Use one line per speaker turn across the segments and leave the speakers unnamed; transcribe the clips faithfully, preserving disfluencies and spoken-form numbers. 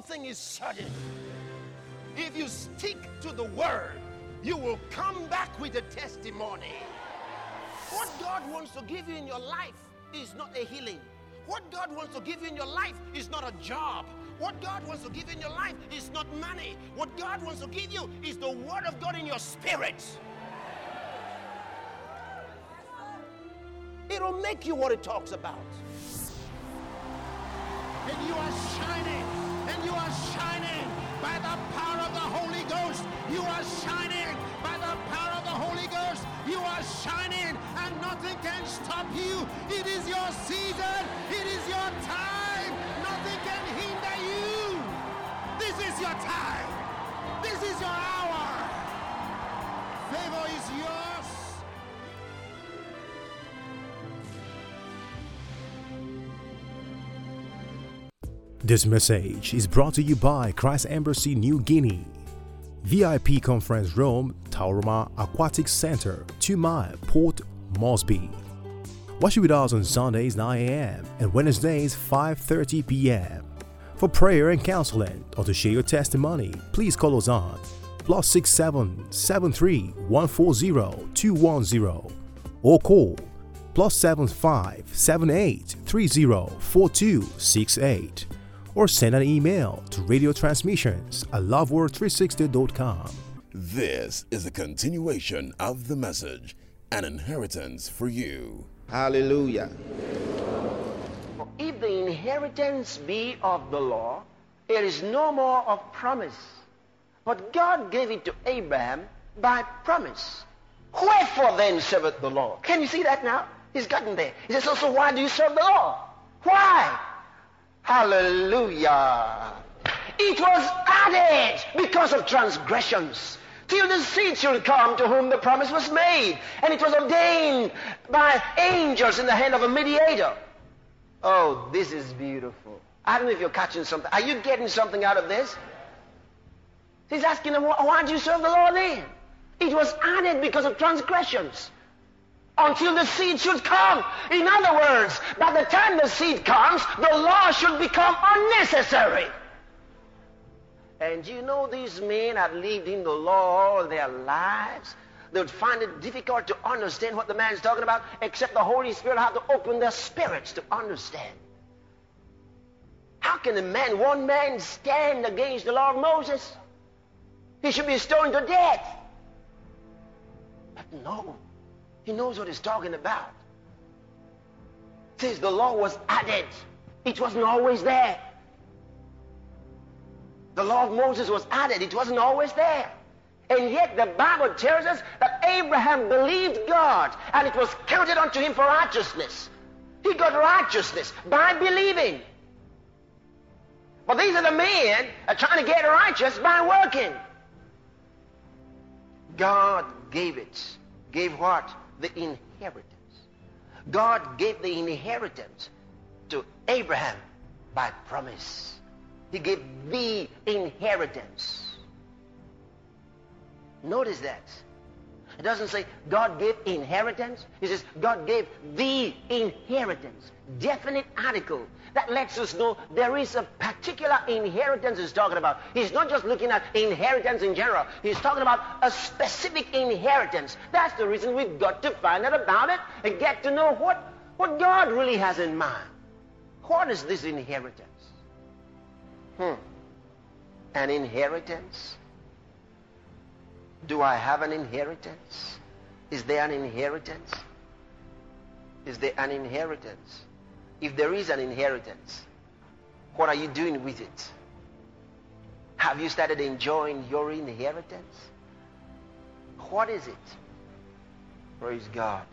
one thing is certain. If you stick to the word, you will come back with a testimony. What God wants to give you in your life is not a healing. What God wants to give you in your life is not a job. What God wants to give you in your life is not money. What God wants to give you is the word of God in your spirit. It'll make you what it talks about.
And you are shining, and you are shining by the power of the Holy Ghost. You are shining by the power of the Holy Ghost. You are shining, and nothing can stop you. It is your season. It is your time. Nothing can hinder you. This is your time. This is your hour. Favor is yours.
This message is brought to you by Christ Embassy New Guinea, V I P Conference Room, Tauroma Aquatic Center, two mile, Port Moresby. Worship with us on Sundays nine a.m. and Wednesdays five thirty p.m. For prayer and counseling or to share your testimony, please call us on plus six seven seven three one four zero two one zero or call plus seven five seven eight three zero four two six eight. Or send an email to radio transmissions at loveworld three sixty dot com.
This is a continuation of the message, an inheritance for you.
Hallelujah. If the inheritance be of the law, there is no more of promise. But God gave it to Abraham by promise. Wherefore then serveth the law? Can you see that now? He's gotten there. He says, so, so why do you serve the law? Why? Hallelujah. It was added because of transgressions, till the seed should come to whom the promise was made. And it was ordained by angels in the hand of a mediator. Oh, this is beautiful. I don't know if you're catching something. Are you getting something out of this? He's asking them, why do you serve the Lord then? It was added because of transgressions, until the seed should come. In other words, by the time the seed comes, the law should become unnecessary. And you know, these men have lived in the law all their lives. They would find it difficult to understand what the man is talking about, except the Holy Spirit had to open their spirits to understand. How can a man, one man, stand against the law of Moses? He should be stoned to death. But no. He knows what he's talking about. It says the law was added. It wasn't always there. The law of Moses was added. It wasn't always there. And yet the Bible tells us that Abraham believed God, and it was counted unto him for righteousness. He got righteousness by believing. But these are the men are trying to get righteous by working. God gave it. Gave what? The inheritance. God gave the inheritance to Abraham by promise. He gave the inheritance. Notice that. It doesn't say God gave inheritance. It says God gave the inheritance. Definite article. That lets us know there is a particular inheritance he's talking about. He's not just looking at inheritance in general. He's talking about a specific inheritance. That's the reason we've got to find out about it and get to know what, what God really has in mind. What is this inheritance? Hmm. An inheritance? Do I have an inheritance? Is there an inheritance? Is there an inheritance? If there is an inheritance, what are you doing with it? Have you started enjoying your inheritance? What is it? Praise God.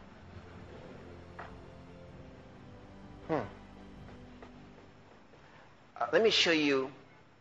Hmm. Uh, let me show you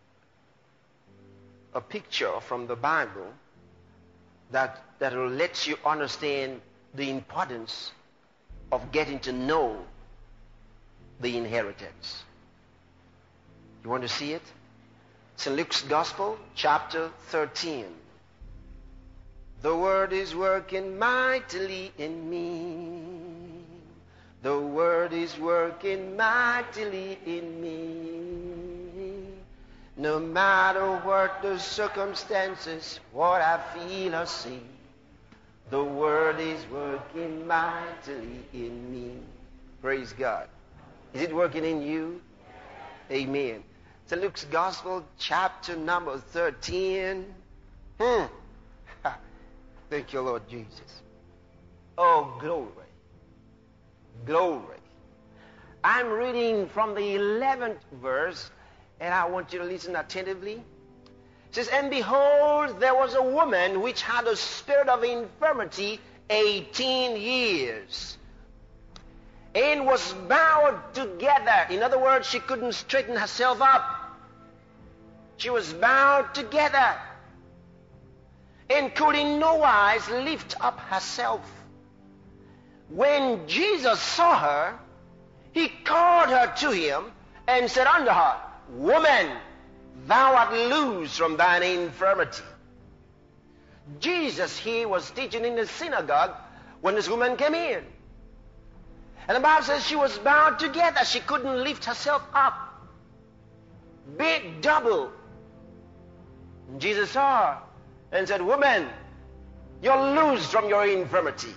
a picture from the Bible that, that will let you understand the importance of getting to know the inheritance. You want to see it? It's in Luke's Gospel, chapter thirteen. The word is working mightily in me. The word is working mightily in me. No matter what the circumstances, what I feel or see, the word is working mightily in me. Praise God. Is it working in you? Amen. So Luke's Gospel, chapter number thirteen. Hmm. Thank you, Lord Jesus. Oh, glory. Glory. I'm reading from the eleventh verse, and I want you to listen attentively. It says, and behold, there was a woman which had a spirit of infirmity eighteen years, and was bowed together. In other words, she couldn't straighten herself up. She was bowed together, and could in no wise lift up herself. When Jesus saw her, he called her to him and said unto her, Woman, thou art loosed from thine infirmity. Jesus here was teaching in the synagogue when this woman came in. And the Bible says she was bowed together. She couldn't lift herself up. Big double. And Jesus saw her and said, Woman, you're loosed from your infirmity.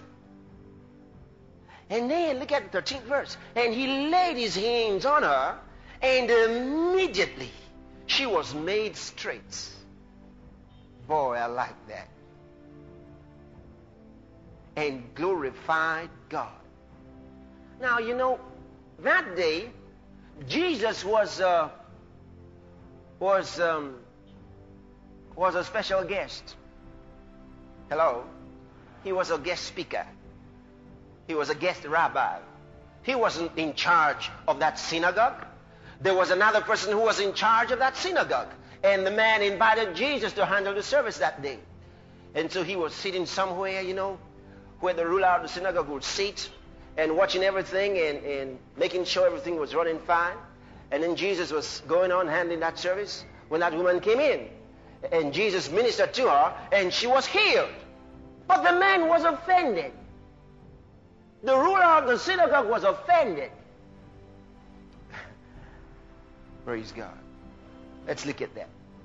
And then look at the thirteenth verse. And he laid his hands on her, and immediately she was made straight. Boy, I like that. And glorified God. Now, you know, that day, Jesus was uh, was um, was a special guest. Hello? He was a guest speaker. He was a guest rabbi. He wasn't in charge of that synagogue. There was another person who was in charge of that synagogue. And the man invited Jesus to handle the service that day. And so he was sitting somewhere, you know, where the ruler of the synagogue would sit, and watching everything and, and making sure everything was running fine. And then Jesus was going on handling that service when that woman came in. And Jesus ministered to her, and she was healed. But the man was offended. The ruler of the synagogue was offended. Praise God. Let's look at that.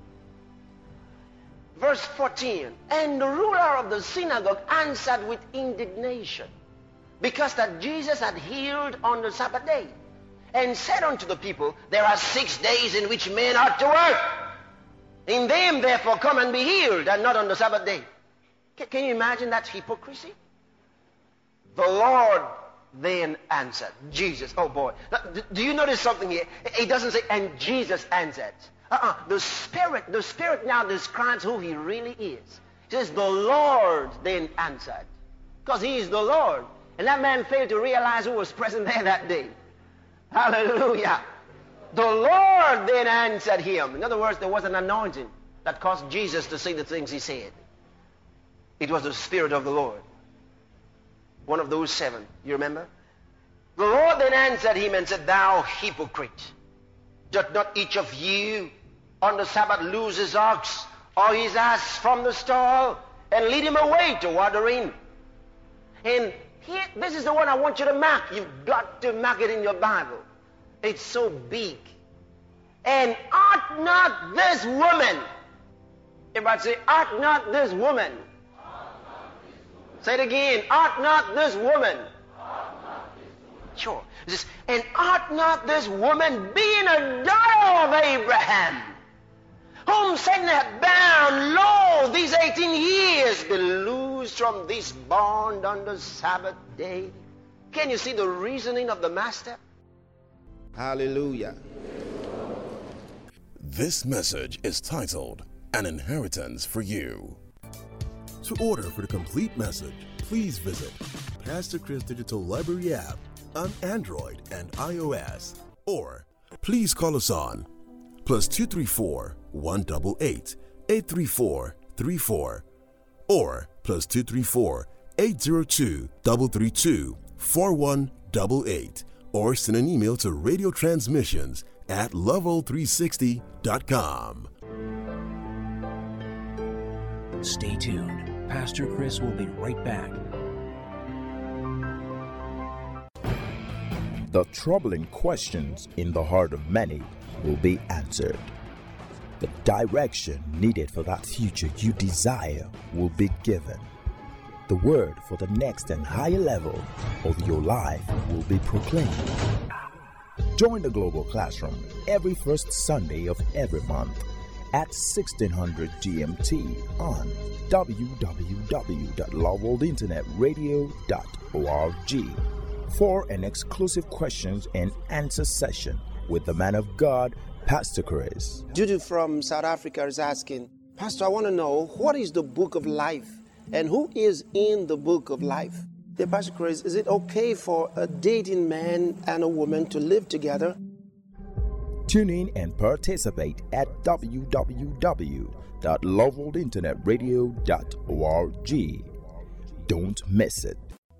Verse fourteen. And the ruler of the synagogue answered with indignation, because that Jesus had healed on the Sabbath day, and said unto the people, There are six days in which men ought to work. In them therefore come and be healed, and not on the Sabbath day. Can, can you imagine that hypocrisy? The Lord then answered. Jesus, oh boy. Now, do you notice something here? It doesn't say, and Jesus answered. Uh-uh. The Spirit, the Spirit now describes who he really is. It says, the Lord then answered. Because he is the Lord. And that man failed to realize who was present there that day. Hallelujah. The Lord then answered him. In other words, there was an anointing that caused Jesus to say the things he said. It was the Spirit of the Lord. One of those seven. You remember? The Lord then answered him and said, Thou hypocrite, doth not each of you on the Sabbath loose his ox or his ass from the stall and lead him away to water in? And here, this is the one I want you to mark. You've got to mark it in your Bible. It's so big. And ought not this woman, everybody say, ought not this woman. Say it again. Ought not this woman. Ought not this woman. Sure. It says, and ought not this woman, being a daughter of Abraham, whom Satan hath bound, lo, these eighteen years, be loosed from this bond on the Sabbath day? Can you see the reasoning of the Master? Hallelujah.
This message is titled, An Inheritance for You.
To order for the complete message, please visit Pastor Chris Digital Library app on Android and iOS, or
please call us on plus two three four, one eight eight, eight three four, three four or plus two three four, eight zero two, three three two, four one eight eight, or send an email to radio transmissions at level three sixty dot com.
Stay tuned. Pastor Chris will be right back.
The troubling questions in the heart of many will be answered. The direction needed for that future you desire will be given. The word for the next and higher level of your life will be proclaimed. Join the Global Classroom every first Sunday of every month at sixteen hundred G M T on w w w dot love world internet radio dot org for an exclusive questions and answer session with the man of God, Pastor Chris.
Judy from South Africa is asking, Pastor, I want to know, what is the book of life and who is in the book of life? Dear Pastor Chris, is it okay for a dating man and a woman to live together?
Tune in and participate at w w w dot love world internet radio dot org. Don't miss it.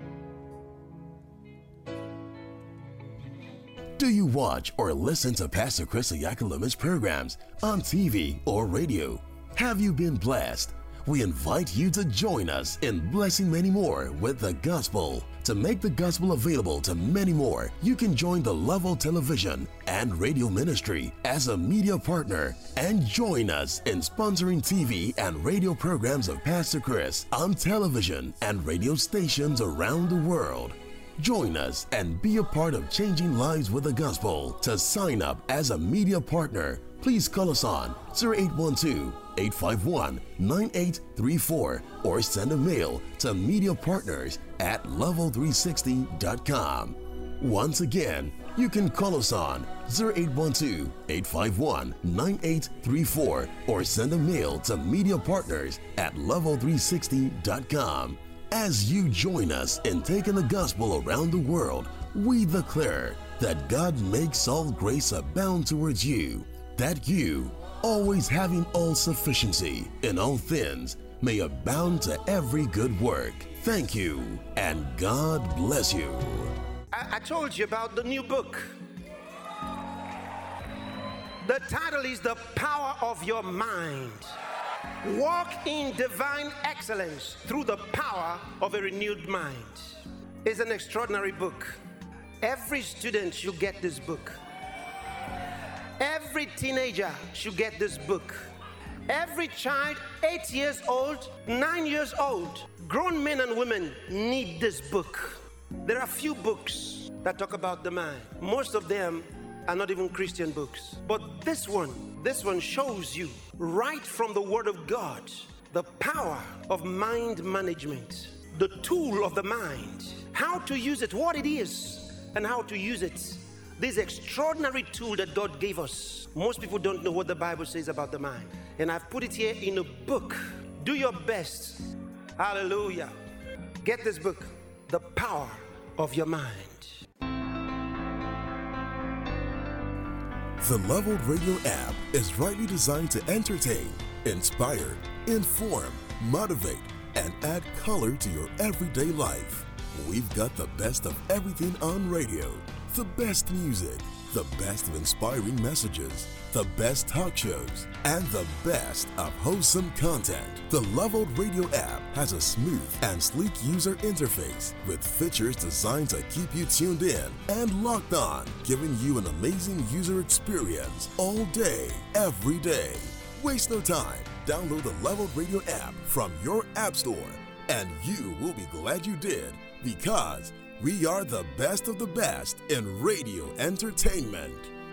Do you watch or listen to Pastor Chris Oyakhilolu's programs on T V or radio? Have you been blessed? We invite you to join us in blessing many more with the gospel. To make the gospel available to many more, you can join the Level Television and Radio Ministry as a media partner and join us in sponsoring T V and radio programs of Pastor Chris on television and radio stations around the world. Join us and be a part of changing lives with the gospel. To sign up as a media partner, please call us on zero eight one two, eight five one, nine eight three four or send a mail to mediapartners at level three sixty dot com. Once again, you can call us on zero eight one two, eight five one, nine eight three four or send a mail to mediapartners at level three sixty dot com. As you join us in taking the gospel around the world, we declare that God makes all grace abound towards you, that you, always having all sufficiency in all things, may abound to every good work. Thank you, and God bless you.
I, I told you about the new book. The title is The Power of Your Mind. Walk in divine excellence through the power of a renewed mind. It's an extraordinary book. Every student should get this book. Every teenager should get this book. Every child, eight years old, nine years old, grown men and women need this book. There are few books that talk about the mind. Most of them are not even Christian books. But this one, this one shows you right from the Word of God the power of mind management, the tool of the mind, how to use it, what it is, and how to use it. This extraordinary tool that God gave us. Most people don't know what the Bible says about the mind. And I've put it here in a book. Do your best. Hallelujah. Get this book, The Power of Your Mind.
The Leveled Radio app is rightly designed to entertain, inspire, inform, motivate, and add color to your everyday life. We've got the best of everything on radio, the best music, the best of inspiring messages, the best talk shows, and the best of wholesome content. The Leveled Radio app has a smooth and sleek user interface with features designed to keep you tuned in and locked on, giving you an amazing user experience all day, every day. Waste no time. Download the Leveled Radio app from your app store, and you will be glad you did, because we are the best of the best in radio entertainment.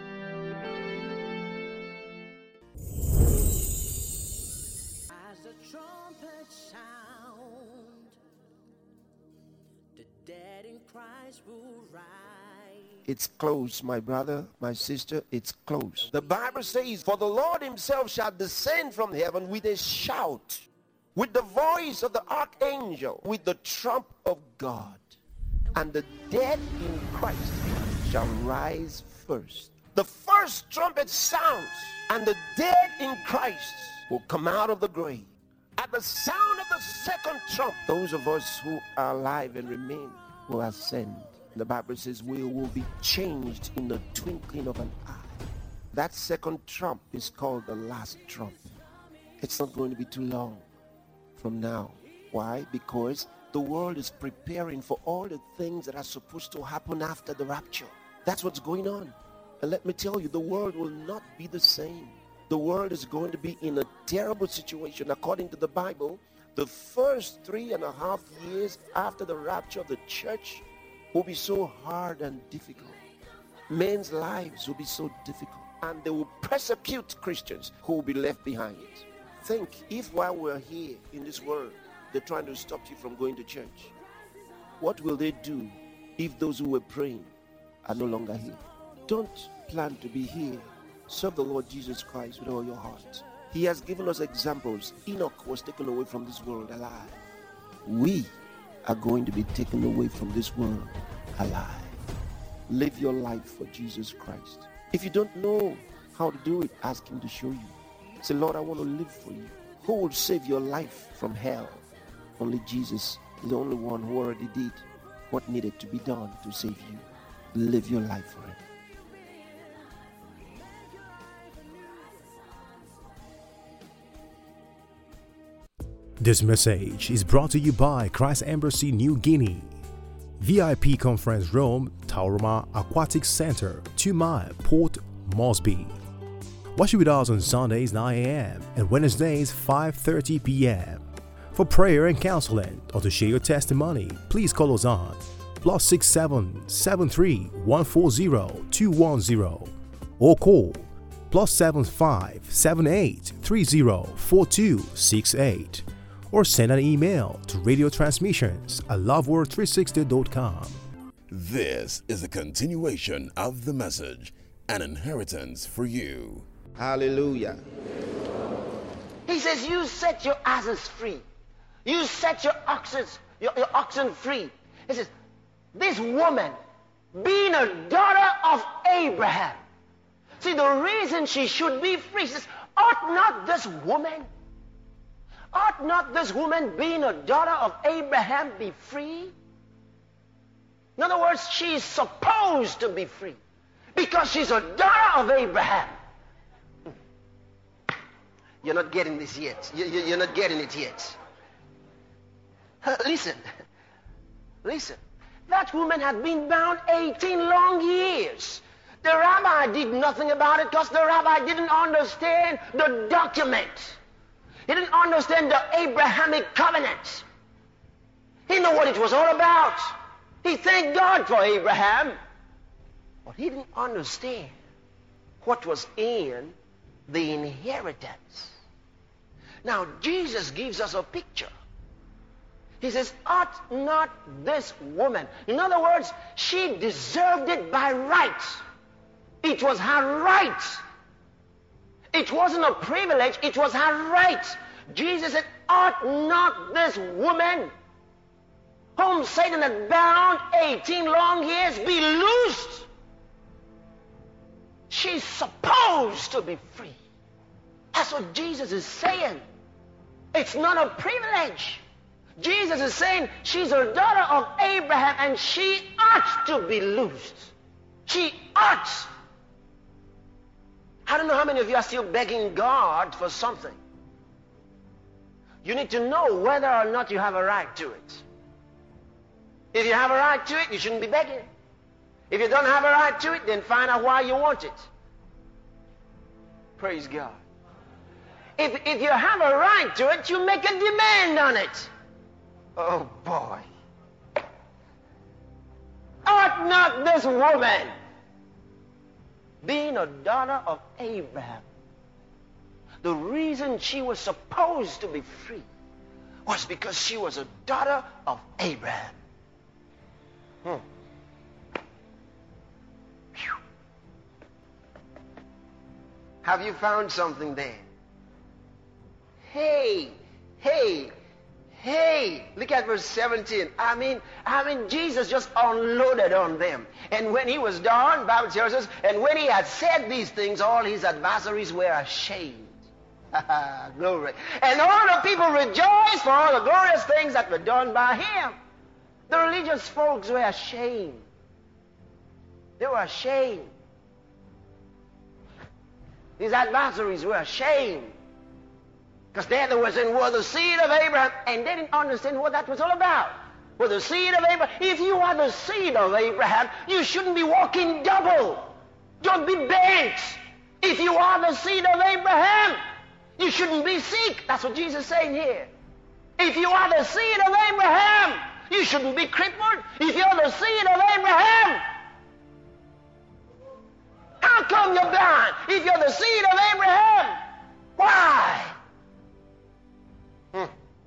As the trumpet sound, the dead in Christ will rise.
It's close, my brother, my sister, it's close. The Bible says, for the Lord himself shall descend from heaven with a shout, with the voice of the archangel, with the trump of God. And the dead in Christ shall rise first. The first trumpet sounds, and the dead in Christ will come out of the grave. At the sound of the second trump, those of us who are alive and remain will ascend. The Bible says we will be changed in the twinkling of an eye. That second trump is called the last trump. It's not going to be too long from now. Why? Because the world is preparing for all the things that are supposed to happen after the rapture. That's what's going on. And let me tell you, the world will not be the same.
the world is going to be in a terrible situation. According to the Bible, the first three and a half years after the rapture of the church will be so hard and difficult. Men's lives will be so difficult, and they will persecute Christians who will be left behind. Think, if while we're here in this world, they're trying to stop you from going to church, what will they do if those who were praying are no longer here? Don't plan to be here. Serve the Lord Jesus Christ with all your heart. He has given us examples. Enoch was taken away from this world alive. We are going to be taken away from this world alive. Live your life for Jesus Christ. If you don't know how to do it, ask him to show you. Say, Lord, I want to live for you. Who will save your life from hell? Only Jesus, the only one who already did what needed to be done to save you. Live your life for him.
This message is brought to you by Christ Embassy New Guinea, V I P Conference Room, Tauroma Aquatic Center, two mile, Port Moresby. Worship with us on Sundays nine a.m. and Wednesdays five thirty p.m. For prayer and counseling or to share your testimony, please call us on plus six seven seven three one four zero two one zero or call plus seven five seven eight three zero four two six eight. Or send an email to radio transmissions at loveworld three sixty dot com.
This is a continuation of the message, an inheritance for you.
Hallelujah. He says, you set your asses free. You set your oxen, your, your oxen free. He says, this woman, being a daughter of Abraham. See, the reason she should be free, she says, ought not this woman, ought not this woman, being a daughter of Abraham, be free? In other words, she is supposed to be free because she's a daughter of Abraham. You're not getting this yet. You're not getting it yet. Listen. Listen. That woman had been bound eighteen long years. The rabbi did nothing about it because the rabbi didn't understand the document. He didn't understand the Abrahamic covenant. He knew what it was all about. He thanked God for Abraham. But he didn't understand what was in the inheritance. Now, Jesus gives us a picture. He says, ought not this woman? In other words, she deserved it by right. It was her right. It wasn't a privilege, it was her right. Jesus said, ought not this woman, whom Satan had bound eighteen long years, be loosed? She's supposed to be free. That's what Jesus is saying. It's not a privilege. Jesus is saying she's a daughter of Abraham and she ought to be loosed. She ought. I don't know how many of you are still begging God for something. You need to know whether or not you have a right to it. If you have a right to it, you shouldn't be begging. If you don't have a right to it, then find out why you want it. Praise God. If, if you have a right to it, you make a demand on it. Oh boy. Ought not this woman, being a daughter of Abraham, the reason she was supposed to be free was because she was a daughter of Abraham. Hmm. Phew. Have you found something there? Hey, hey, hey, look at verse seventeen. I mean, I mean, Jesus just unloaded on them. And when he was done, Bible tells us, and when he had said these things, all his adversaries were ashamed. Glory. And all the people rejoiced for all the glorious things that were done by him. The religious folks were ashamed. They were ashamed. His adversaries were ashamed. Because they was in were the seed of Abraham, and they didn't understand what that was all about. Were the seed of Abraham. If you are the seed of Abraham, you shouldn't be walking double. Don't be bent If you are the seed of Abraham, you shouldn't be sick. That's what Jesus is saying here. If you are the seed of Abraham, you shouldn't be crippled. If you're the seed of Abraham, how come you're blind? If you're the seed of Abraham, why? Hmm.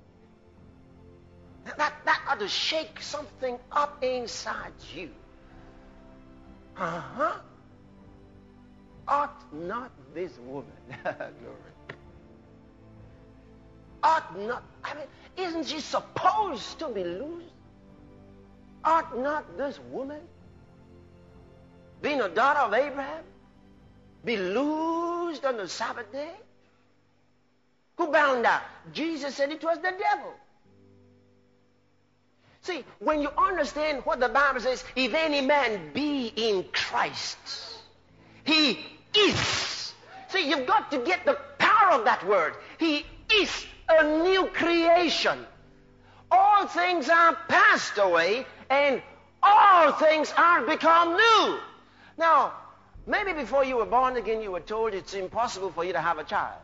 That, that ought to shake something up inside you. Uh-huh. Ought not this woman, glory, ought not, I mean, isn't she supposed to be loosed? Ought not this woman, being a daughter of Abraham, be loosed on the Sabbath day? Who bound her? Jesus said it was the devil. See, when you understand what the Bible says, if any man be in Christ, he is. See, you've got to get the power of that word. He is a new creation. All things are passed away, and all things are become new. Now, maybe before you were born again, you were told it's impossible for you to have a child.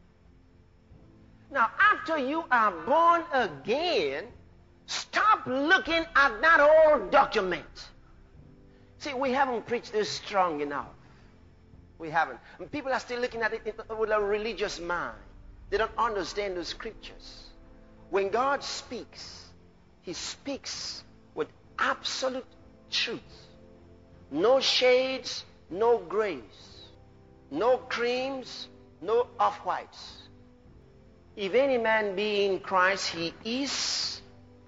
Now, after you are born again, stop looking at that old document. See, we haven't preached this strong enough. We haven't. And people are still looking at it with a religious mind. They don't understand the scriptures. When God speaks, he speaks with absolute truth. No shades, no grays, no creams, no off-whites. If any man be in Christ, he is.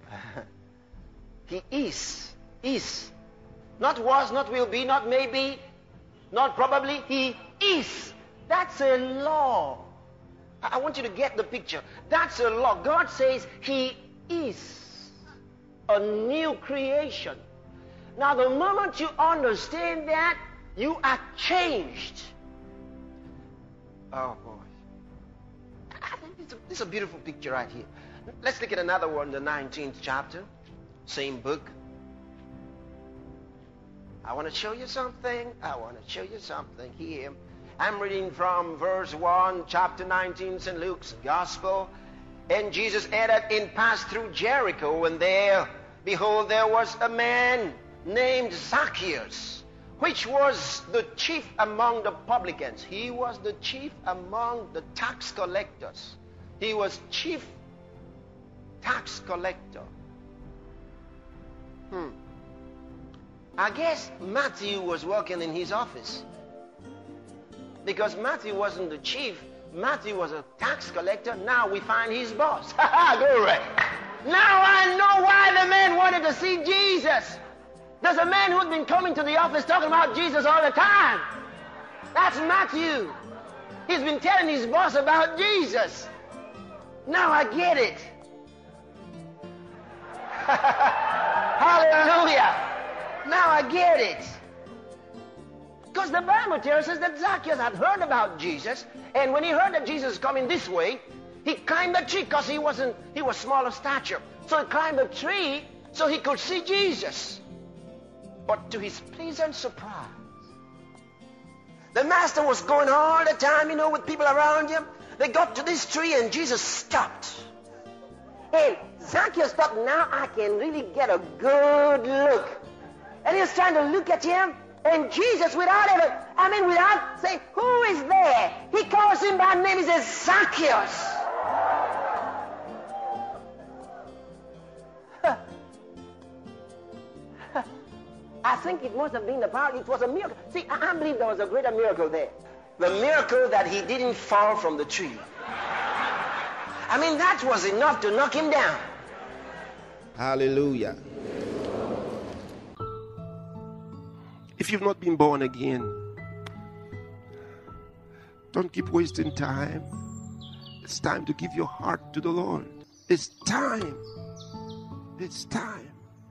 He is. Is. Not was, not will be, not maybe, not probably. He is. That's a law. I want you to get the picture. That's a law. God says he is a new creation. Now, the moment you understand that, you are changed. Oh, boy. This is a beautiful picture right here. Let's look at another one, the nineteenth chapter. Same book. I want to show you something. I want to show you something here. I'm reading from verse one, chapter nineteen, Saint Luke's Gospel. And Jesus entered and passed through Jericho, and there, behold, there was a man named Zacchaeus, which was the chief among the publicans. He was the chief among the tax collectors. He was chief tax collector. Hmm. I guess Matthew was working in his office. Because Matthew wasn't the chief. Matthew was a tax collector. Now we find his boss. Ha ha, glory. Now I know why the man wanted to see Jesus. There's a man who's been coming to the office talking about Jesus all the time. That's Matthew. He's been telling his boss about Jesus. Now I get it. Hallelujah. Now I get it. Because the Bible tells us that Zacchaeus had heard about Jesus, and when he heard that Jesus was coming this way, he climbed a tree because he wasn't, he was small of stature. So he climbed a tree so he could see Jesus. But to his pleasant surprise, the master was going all the time, you know, with people around him. They got to this tree and Jesus stopped. And Zacchaeus thought, now I can really get a good look. And he was trying to look at him. And Jesus, without ever, I mean, without saying, who is there? He calls him by name. He says, Zacchaeus. I think it must have been the power. It was a miracle. See, I believe there was a greater miracle there. The miracle that he didn't fall from the tree. I mean, that was enough to knock him down. Hallelujah. If you've not been born again, don't keep wasting time. It's time to give your heart to the Lord. It's time. It's time.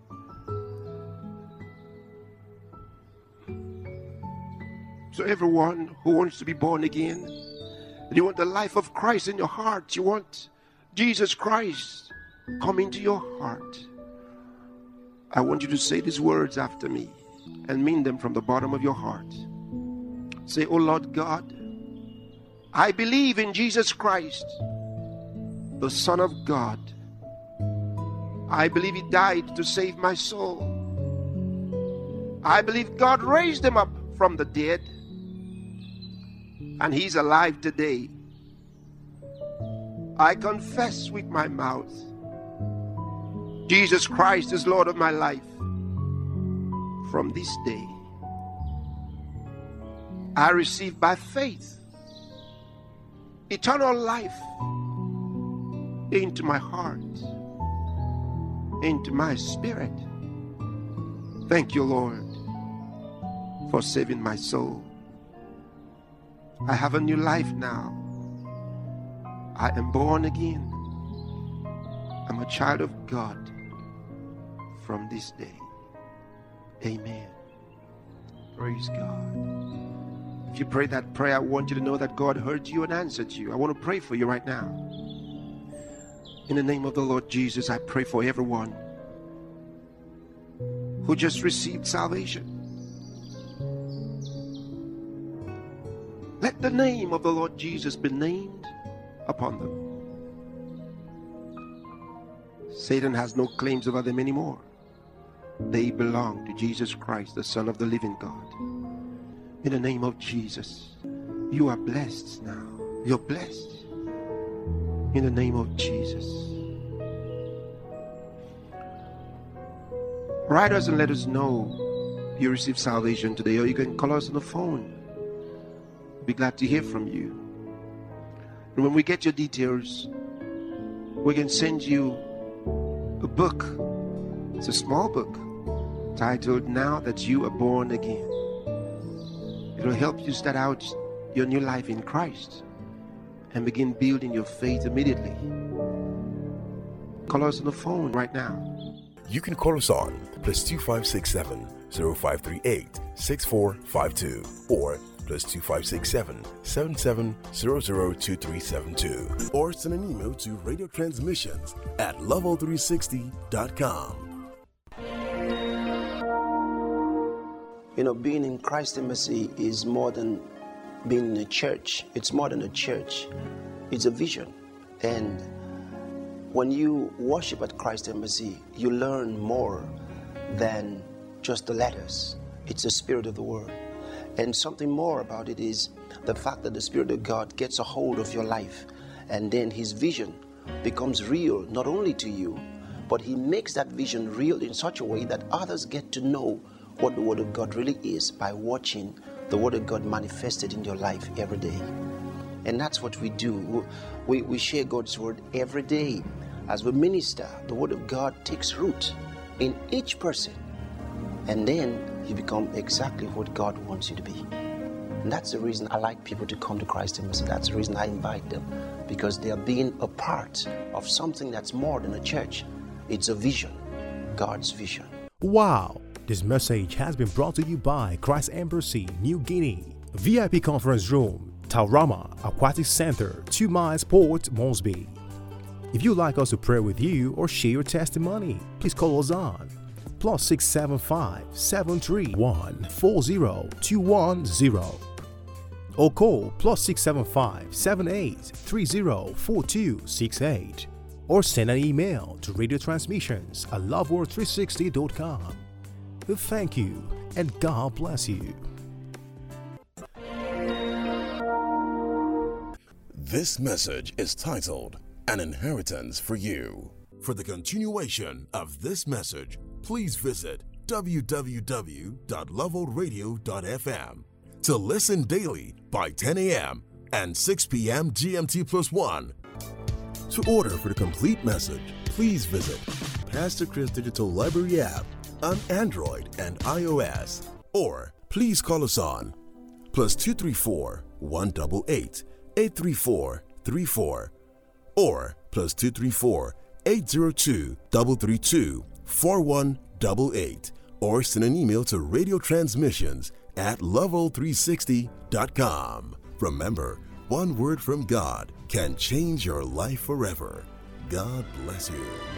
So everyone who wants to be born again, and you want the life of Christ in your heart, you want Jesus Christ come into your heart, I want you to say these words after me and mean them from the bottom of your heart. Say, oh Lord God,
I believe in Jesus Christ, the Son of God. I believe He died to save my soul. I believe God raised Him up from the dead, and He's alive today. I confess with my mouth, Jesus Christ is Lord of my life. From this day, I receive by faith eternal life into my heart, into my spirit. Thank you, Lord, for saving my soul. I have a new life now. I am born again. I'm a child of God from this day. Amen. Praise God. If you pray that prayer, I want you to know that God heard you and answered you. I want to pray for you right now. In the name of the Lord Jesus, I pray for everyone who just received salvation. Let the name of the Lord Jesus be named upon them. Satan has no claims over them anymore. They belong to Jesus Christ, the Son of the living God. In the name of Jesus, you are blessed now. You're blessed. In the name of Jesus. Write us and let us know you received salvation today, or you can call us on the phone. We'll be glad to hear from you. And when we get your details, we can send you a book. It's a small book titled Now That You Are Born Again. It will help you start out your new life in Christ and begin building your faith immediately. Call us on the phone right now.
You can call us on plus two five six seven zero five three eight six four five two or plus two five six seven seven seven zero zero two three seven two, or send an email to radio transmissions at level three sixty dot com.
You know, being in Christ Embassy is more than being in a church. It's more than a church. It's a vision. And when you worship at Christ Embassy, you learn more than just the letters. It's the Spirit of the Word. And something more about it is the fact that the Spirit of God gets a hold of your life, and then His vision becomes real, not only to you, but He makes that vision real in such a way that others get to know what the Word of God really is by watching the Word of God manifested in your life every day. And that's what we do. We, we share God's Word every day. As we minister, the Word of God takes root in each person, and then you become exactly what God wants you to be. And that's the reason I like people to come to Christ Embassy. That's the reason I invite them, because they are being a part of something that's more than a church. It's a vision, God's vision.
Wow! This message has been brought to you by Christ Embassy, New Guinea. V I P Conference Room, Taurama Aquatic Center, two miles Port Moresby. If you'd like us to pray with you or share your testimony, please call us on plus six seven five seven three one four zero two one zero or call plus six seven five seven eight three zero four two six eight, or send an email to radio transmissions at love world three sixty dot com. Thank you, and God bless you.
This message is titled An Inheritance for You. For the continuation of this message, please visit w w w dot level radio dot f m. To listen daily by ten a.m. and six p.m. G M T plus one. To order for the complete message, please visit Pastor Chris Digital Library app on Android and iOS, or please call us on plus two three four one eight eight eight three four three four or plus two three four eight zero two three three two four one eight eight, or send an email to radio transmissions at level three sixty dot com. Remember, one word from God can change your life forever. God bless you.